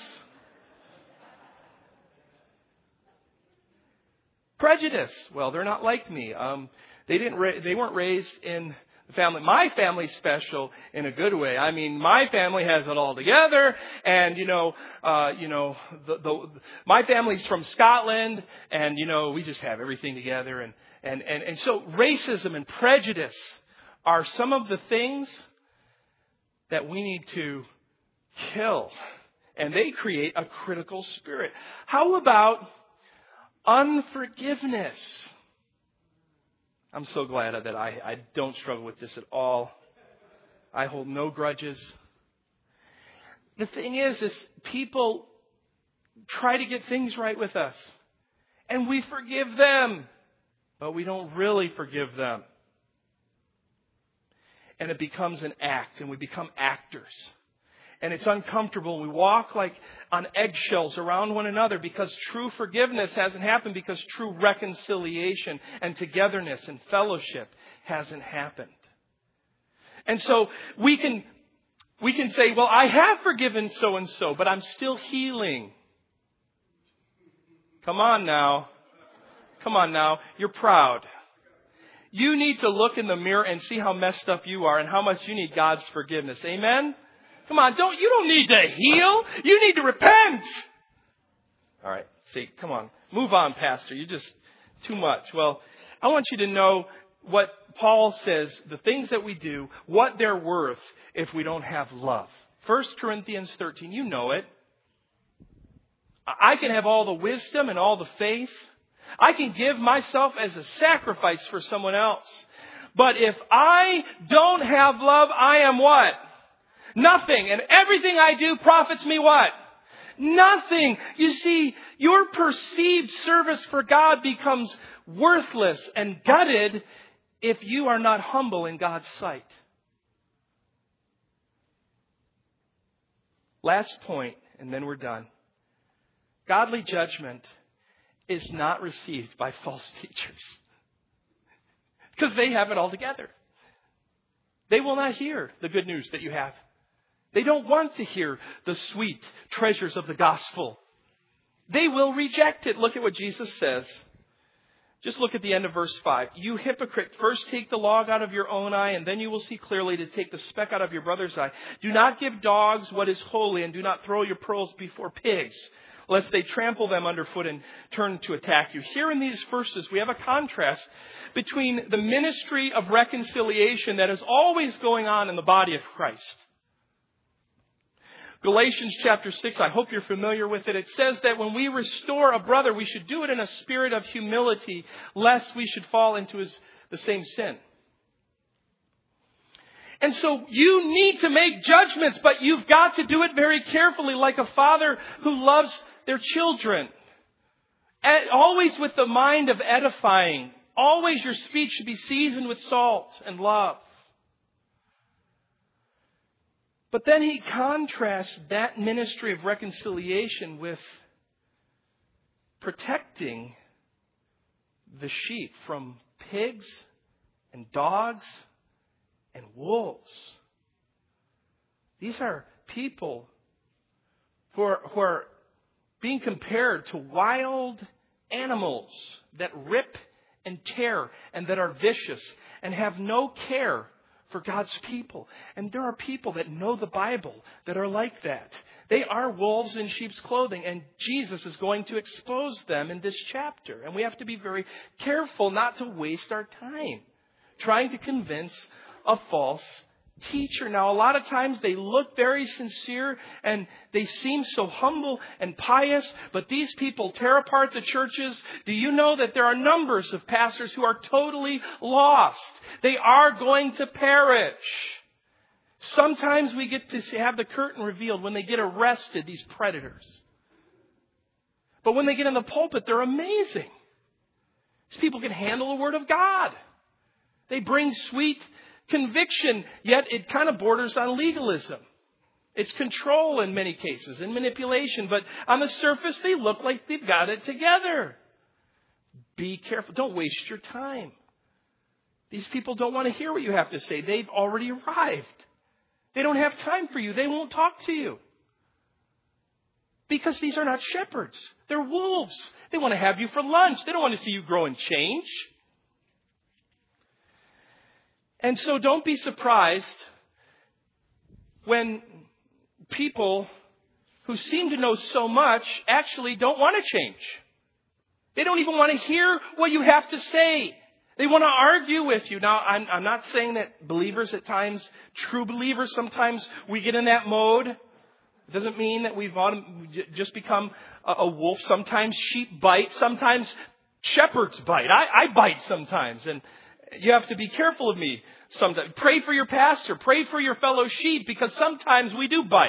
Prejudice. Well, they're not like me. They weren't raised in the family. My family's special in a good way. I mean, my family has it all together, and my family's from Scotland, and we just have everything together, and so racism and prejudice are some of the things that we need to kill, and they create a critical spirit. How about unforgiveness? I'm so glad that I don't struggle with this at all. I hold no grudges. The thing is people try to get things right with us. And we forgive them. But we don't really forgive them. And it becomes an act. And we become actors. And it's uncomfortable. We walk like on eggshells around one another because true forgiveness hasn't happened, because true reconciliation and togetherness and fellowship hasn't happened. And so we can say, well, I have forgiven so-and-so, but I'm still healing. Come on now. You're proud. You need to look in the mirror and see how messed up you are and how much you need God's forgiveness. Amen? Come on, you don't need to heal. You need to repent. All right, see, come on. Move on, Pastor. You're just too much. Well, I want you to know what Paul says, the things that we do, what they're worth if we don't have love. 1 Corinthians 13, you know it. I can have all the wisdom and all the faith. I can give myself as a sacrifice for someone else. But if I don't have love, I am what? Nothing. And everything I do profits me what? Nothing. You see, your perceived service for God becomes worthless and gutted if you are not humble in God's sight. Last point, and then we're done. Godly judgment is not received by false teachers. Because they have it all together. They will not hear the good news that you have. They don't want to hear the sweet treasures of the gospel. They will reject it. Look at what Jesus says. Just look at the end of verse 5. You hypocrite, first take the log out of your own eye, and then you will see clearly to take the speck out of your brother's eye. Do not give dogs what is holy, and do not throw your pearls before pigs, lest they trample them underfoot and turn to attack you. Here in these verses, we have a contrast between the ministry of reconciliation that is always going on in the body of Christ. Galatians chapter 6, I hope you're familiar with it. It says that when we restore a brother, we should do it in a spirit of humility, lest we should fall into the same sin. And so you need to make judgments, but you've got to do it very carefully, like a father who loves their children. Always with the mind of edifying. Always your speech should be seasoned with salt and love. But then he contrasts that ministry of reconciliation with protecting the sheep from pigs and dogs and wolves. These are people who are being compared to wild animals that rip and tear and that are vicious and have no care for God's people. And there are people that know the Bible that are like that. They are wolves in sheep's clothing, and Jesus is going to expose them in this chapter. And we have to be very careful not to waste our time trying to convince a false teacher. Now, a lot of times they look very sincere and they seem so humble and pious, but these people tear apart the churches. Do you know that there are numbers of pastors who are totally lost? They are going to perish. Sometimes we get to have the curtain revealed when they get arrested, these predators. But when they get in the pulpit, they're amazing. These people can handle the Word of God. They bring sweet conviction, yet it kind of borders on legalism. It's control in many cases and manipulation, but on the surface they look like they've got it together. Be careful. Don't waste your time. These people don't want to hear what you have to say. They've already arrived. They don't have time for you. They won't talk to you. Because these are not shepherds. They're wolves. They want to have you for lunch. They don't want to see you grow and change. And so don't be surprised when people who seem to know so much actually don't want to change. They don't even want to hear what you have to say. They want to argue with you. Now, I'm not saying that believers at times, true believers, sometimes we get in that mode. It doesn't mean that we've just become a wolf. Sometimes sheep bite. Sometimes shepherds bite. I bite sometimes. And you have to be careful of me sometimes. Pray for your pastor. Pray for your fellow sheep, because sometimes we do bite.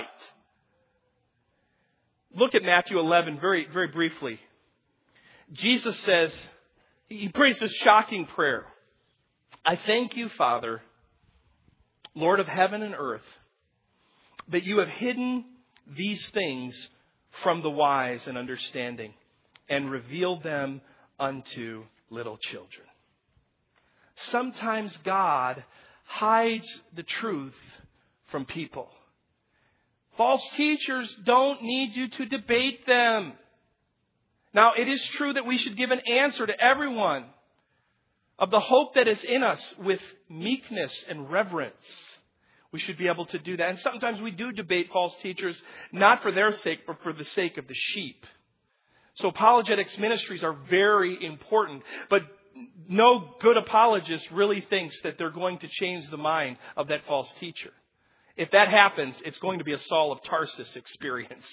Look at Matthew 11 very, very briefly. Jesus says, he prays this shocking prayer. I thank you, Father, Lord of heaven and earth, that you have hidden these things from the wise and understanding and revealed them unto little children. Sometimes God hides the truth from people. False teachers don't need you to debate them. Now, it is true that we should give an answer to everyone of the hope that is in us with meekness and reverence. We should be able to do that. And sometimes we do debate false teachers, not for their sake, but for the sake of the sheep. So apologetics ministries are very important. But no good apologist really thinks that they're going to change the mind of that false teacher. If that happens, it's going to be a Saul of Tarsus experience.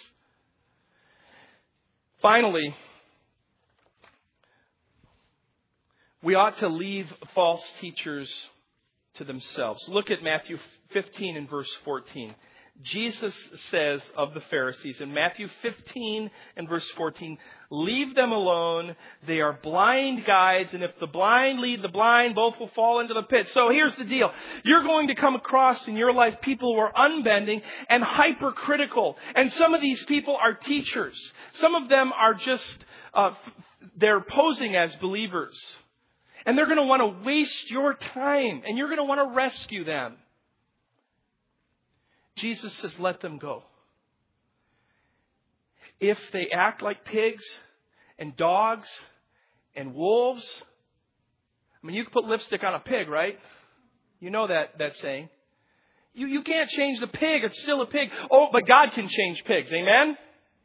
Finally, we ought to leave false teachers to themselves. Look at Matthew 15 and verse 14. Jesus says of the Pharisees in Matthew 15 and verse 14, leave them alone. They are blind guides, and if the blind lead the blind, both will fall into the pit. So here's the deal. You're going to come across in your life people who are unbending and hypercritical. And some of these people are teachers. Some of them are just, they're posing as believers. And they're going to want to waste your time, and you're going to want to rescue them. Jesus says, let them go. If they act like pigs and dogs and wolves, I mean, you can put lipstick on a pig, right? You know that saying. You can't change the pig. It's still a pig. Oh, but God can change pigs. Amen?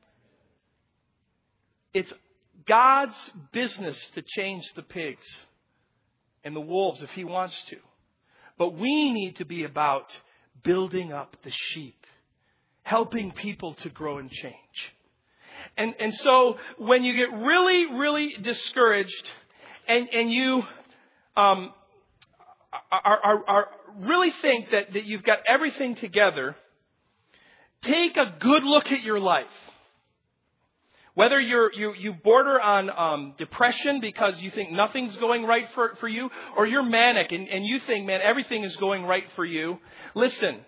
It's God's business to change the pigs and the wolves if He wants to. But we need to be about building up the sheep, helping people to grow and change. And so when you get really, really discouraged and you are really think that you've got everything together, take a good look at your life. Whether you border on depression because you think nothing's going right for you, or you're manic and you think, man, everything is going right for you. Listen.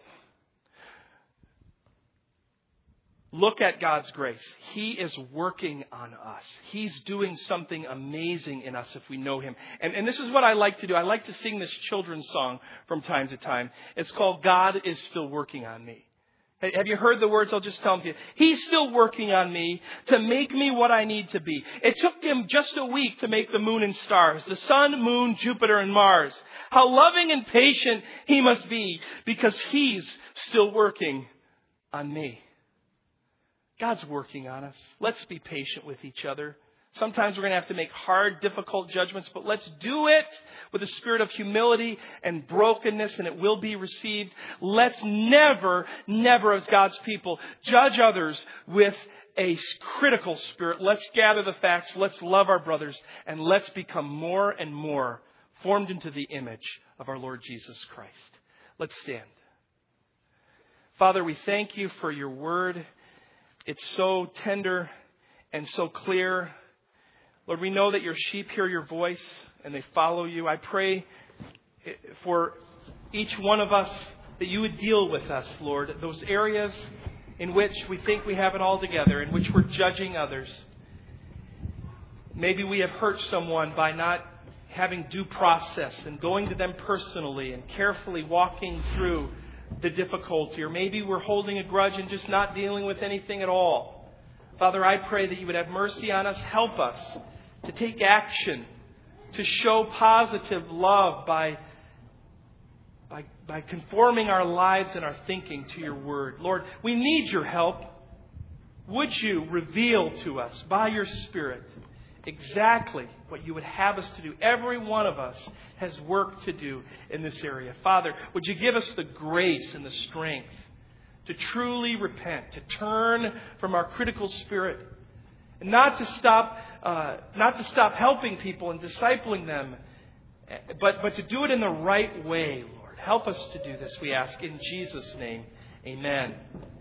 Look at God's grace. He is working on us. He's doing something amazing in us if we know Him. And this is what I like to do. I like to sing this children's song from time to time. It's called God is Still Working on Me. Have you heard the words? I'll just tell them to you. He's still working on me to make me what I need to be. It took Him just a week to make the moon and stars, the sun, moon, Jupiter, and Mars. How loving and patient He must be, because He's still working on me. God's working on us. Let's be patient with each other. Sometimes we're going to have to make hard, difficult judgments, but let's do it with a spirit of humility and brokenness, and it will be received. Let's never, as God's people, judge others with a critical spirit. Let's gather the facts, let's love our brothers, and let's become more and more formed into the image of our Lord Jesus Christ. Let's stand. Father, we thank you for your word. It's so tender and so clear. Lord, we know that your sheep hear your voice and they follow you. I pray for each one of us that you would deal with us, Lord, those areas in which we think we have it all together, in which we're judging others. Maybe we have hurt someone by not having due process and going to them personally and carefully walking through the difficulty. Or maybe we're holding a grudge and just not dealing with anything at all. Father, I pray that you would have mercy on us. Help us to take action, to show positive love by conforming our lives and our thinking to your word. Lord, we need your help. Would you reveal to us by your Spirit exactly what you would have us to do? Every one of us has work to do in this area. Father, would you give us the grace and the strength to truly repent, to turn from our critical spirit, and not to stop helping people and discipling them, but to do it in the right way, Lord. Help us to do this, we ask in Jesus' name. Amen.